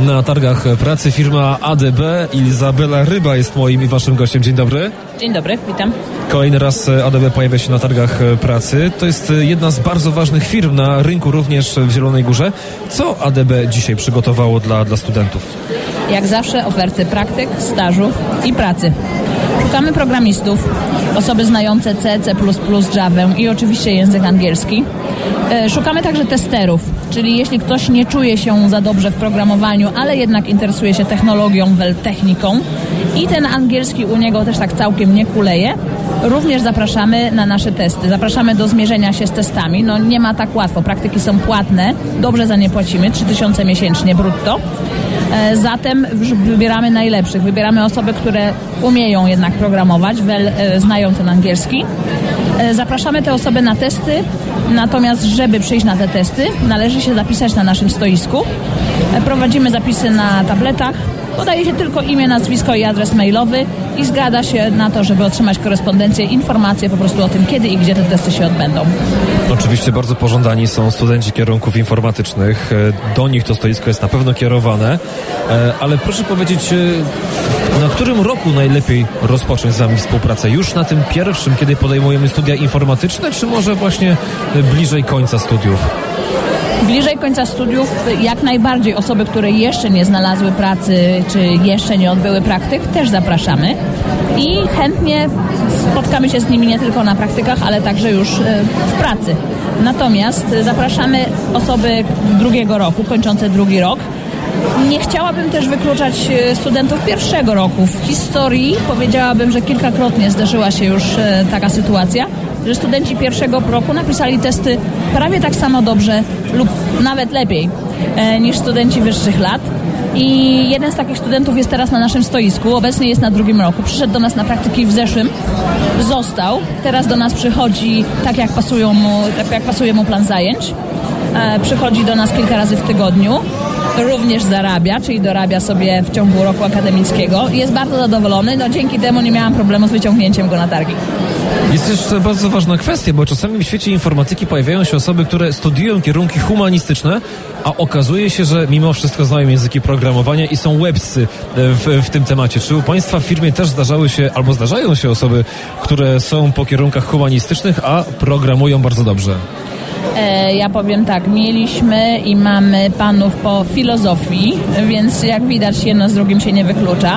na targach pracy. Firma ADB. Izabela Ryba jest moim i waszym gościem. Dzień dobry. Dzień dobry, witam. Kolejny raz ADB pojawia się na targach pracy. To jest jedna z bardzo ważnych firm na rynku, również w Zielonej Górze. Co ADB dzisiaj przygotowało dla studentów? Jak zawsze oferty praktyk, stażu i pracy. Szukamy programistów, osoby znające C, C++, Javę i oczywiście język angielski. Szukamy także testerów, czyli jeśli ktoś nie czuje się za dobrze w programowaniu, ale jednak interesuje się technologią, techniką i ten angielski u niego też tak całkiem nie kuleje, również zapraszamy na nasze testy. Zapraszamy do zmierzenia się z testami. No nie ma tak łatwo. Praktyki są płatne, dobrze za nie płacimy, 3000 miesięcznie brutto. Zatem wybieramy najlepszych. Wybieramy osoby, które umieją jednak programować, znają ten angielski. Zapraszamy te osoby na testy, natomiast żeby przyjść na te testy, należy się zapisać na naszym stoisku. Prowadzimy zapisy na tabletach. Podaje się tylko imię, nazwisko i adres mailowy i zgadza się na to, żeby otrzymać korespondencję, informacje po prostu o tym, kiedy i gdzie te testy się odbędą. Oczywiście bardzo pożądani są studenci kierunków informatycznych. Do nich to stoisko jest na pewno kierowane. Ale proszę powiedzieć, na którym roku najlepiej rozpocząć z wami współpracę? Już na tym pierwszym, kiedy podejmujemy studia informatyczne, czy może właśnie bliżej końca studiów? Bliżej końca studiów jak najbardziej osoby, które jeszcze nie znalazły pracy, czy jeszcze nie odbyły praktyk, też zapraszamy i chętnie spotkamy się z nimi nie tylko na praktykach, ale także już w pracy. Natomiast zapraszamy osoby drugiego roku, kończące drugi rok. Nie chciałabym też wykluczać studentów pierwszego roku. W historii powiedziałabym, że kilkakrotnie zdarzyła się już taka sytuacja, że studenci pierwszego roku napisali testy prawie tak samo dobrze lub nawet lepiej niż studenci wyższych lat. I jeden z takich studentów jest teraz na naszym stoisku, obecnie jest na drugim roku. Przyszedł do nas na praktyki w zeszłym, został, teraz do nas przychodzi tak jak pasuje mu plan zajęć. Przychodzi do nas kilka razy w tygodniu. Również zarabia, czyli dorabia sobie w ciągu roku akademickiego. Jest bardzo zadowolony, dzięki temu nie miałam problemu z wyciągnięciem go na targi. Jest jeszcze bardzo ważna kwestia, bo czasami w świecie informatyki pojawiają się osoby, które studiują kierunki humanistyczne, a okazuje się, że mimo wszystko znają języki programowania i są łebscy w tym temacie. Czy u państwa w firmie też zdarzały się, albo zdarzają się osoby, które są po kierunkach humanistycznych, a programują bardzo dobrze? Ja powiem tak, mieliśmy i mamy panów po filozofii, więc jak widać jedno z drugim się nie wyklucza.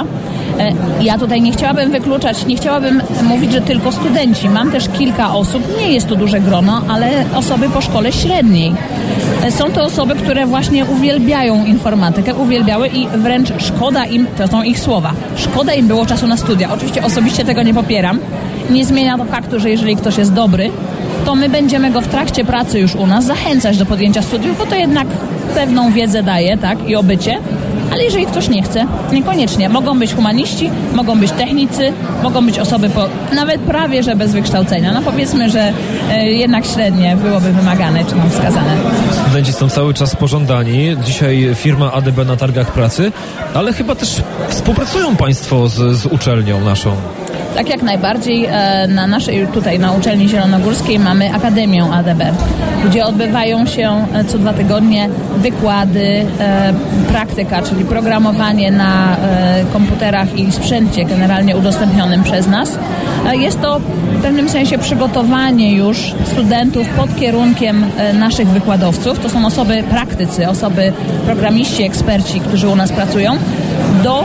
Ja tutaj nie chciałabym wykluczać, nie chciałabym mówić, że tylko studenci. Mam też kilka osób, nie jest to duże grono, ale osoby po szkole średniej. Są to osoby, które właśnie uwielbiają informatykę, uwielbiały i wręcz szkoda im, to są ich słowa, szkoda im było czasu na studia. Oczywiście osobiście tego nie popieram. Nie zmienia to faktu, że jeżeli ktoś jest dobry, to my będziemy go w trakcie pracy już u nas zachęcać do podjęcia studiów, bo to jednak pewną wiedzę daje, tak, i obycie. Ale jeżeli ktoś nie chce, niekoniecznie. Mogą być humaniści, mogą być technicy, mogą być osoby nawet prawie, że bez wykształcenia. No powiedzmy, że jednak średnie byłoby wymagane, czy nam wskazane. Studenci są cały czas pożądani. Dzisiaj firma ADB na targach pracy, ale chyba też współpracują państwo z uczelnią naszą. Tak, jak najbardziej. Na naszej, tutaj na uczelni zielonogórskiej mamy Akademię ADB, gdzie odbywają się co 2 tygodnie wykłady, praktyka, czyli programowanie na komputerach i sprzęcie generalnie udostępnionym przez nas. Jest to w pewnym sensie przygotowanie już studentów pod kierunkiem naszych wykładowców. To są osoby praktycy, osoby programiści, eksperci, którzy u nas pracują, do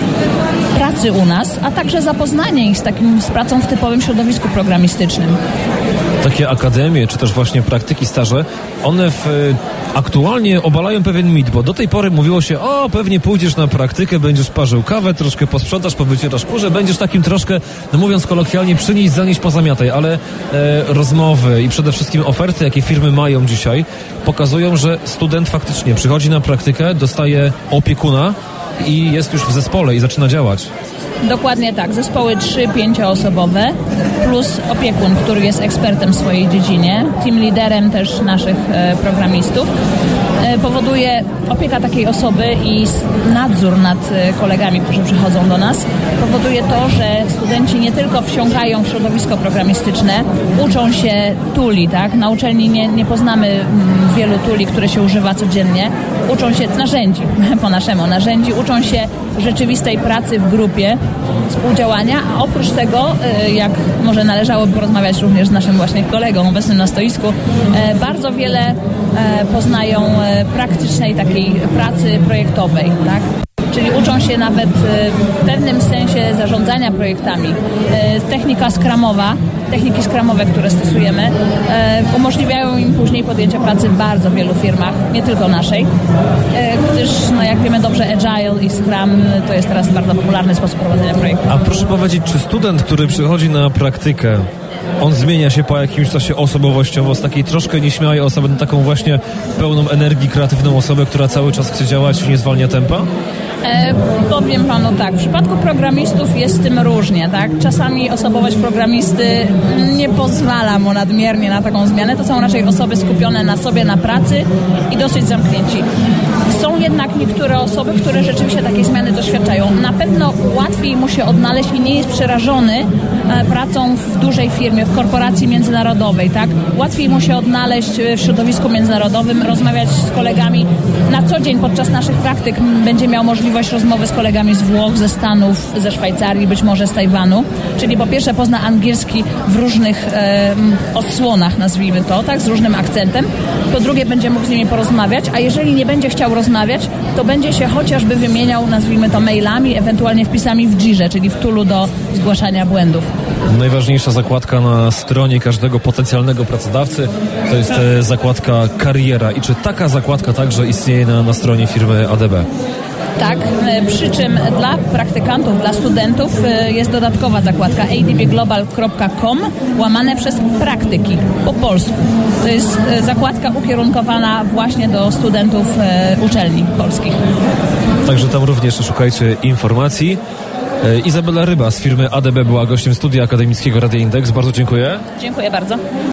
pracy u nas, a także zapoznanie ich z pracą w typowym środowisku programistycznym. Takie akademie, czy też właśnie praktyki, staże, one aktualnie obalają pewien mit, bo do tej pory mówiło się, pewnie pójdziesz na praktykę, będziesz parzył kawę, troszkę posprzątasz, powycierasz kurze, będziesz takim troszkę, mówiąc kolokwialnie, przynieść, zanieść, pozamiataj, ale rozmowy i przede wszystkim oferty, jakie firmy mają dzisiaj, pokazują, że student faktycznie przychodzi na praktykę, dostaje opiekuna i jest już w zespole i zaczyna działać. Dokładnie tak. Zespoły 3-5 osobowe plus opiekun, który jest ekspertem w swojej dziedzinie, team liderem też naszych programistów. Powoduje opieka takiej osoby i nadzór nad kolegami, którzy przychodzą do nas, powoduje to, że studenci nie tylko wsiąkają w środowisko programistyczne, uczą się tuli, tak? Na uczelni nie poznamy wielu tuli, które się używa codziennie. uczą się narzędzi, po naszemu narzędzi, uczą się rzeczywistej pracy w grupie, współdziałania, a oprócz tego, jak może należałoby porozmawiać również z naszym właśnie kolegą obecnym na stoisku, bardzo wiele poznają praktycznej takiej pracy projektowej, tak? Czyli uczą się nawet w pewnym sensie zarządzania projektami. Technika scrumowa, techniki scrumowe, które stosujemy, umożliwiają im później podjęcie pracy w bardzo wielu firmach, nie tylko naszej, gdyż jak wiemy dobrze Agile i Scrum to jest teraz bardzo popularny sposób prowadzenia projektu. A proszę powiedzieć, czy student, który przychodzi na praktykę, on zmienia się po jakimś czasie osobowościowo z takiej troszkę nieśmiałej osoby na taką właśnie pełną energii, kreatywną osobę, która cały czas chce działać i nie zwalnia tempa? Powiem panu tak, w przypadku programistów jest z tym różnie, tak? Czasami osobowość programisty nie pozwala mu nadmiernie na taką zmianę. To są raczej osoby skupione na sobie, na pracy i dosyć zamknięci. Są jednak niektóre osoby, które rzeczywiście takiej zmiany doświadczają. Na pewno łatwiej mu się odnaleźć i nie jest przerażony pracą w dużej firmie, w korporacji międzynarodowej, tak? Łatwiej mu się odnaleźć w środowisku międzynarodowym, rozmawiać z kolegami. Na co dzień podczas naszych praktyk będzie miał możliwość rozmowy z kolegami z Włoch, ze Stanów, ze Szwajcarii, być może z Tajwanu. Czyli po pierwsze pozna angielski w różnych odsłonach, nazwijmy to, tak? Z różnym akcentem. Po drugie będzie mógł z nimi porozmawiać, a jeżeli nie będzie chciał rozmawiać, to będzie się chociażby wymieniał, nazwijmy to mailami, ewentualnie wpisami w Jirze, czyli w toolu do zgłaszania błędów. Najważniejsza zakładka na stronie każdego potencjalnego pracodawcy to jest zakładka kariera. I czy taka zakładka także istnieje na stronie firmy ADB? Tak, przy czym dla praktykantów, dla studentów jest dodatkowa zakładka adbglobal.com łamane przez praktyki po polsku. To jest zakładka ukierunkowana właśnie do studentów uczelni polskich. Także tam również szukajcie informacji. Izabela Ryba z firmy ADB była gościem studia akademickiego Radia Indeks. Bardzo dziękuję. Dziękuję bardzo.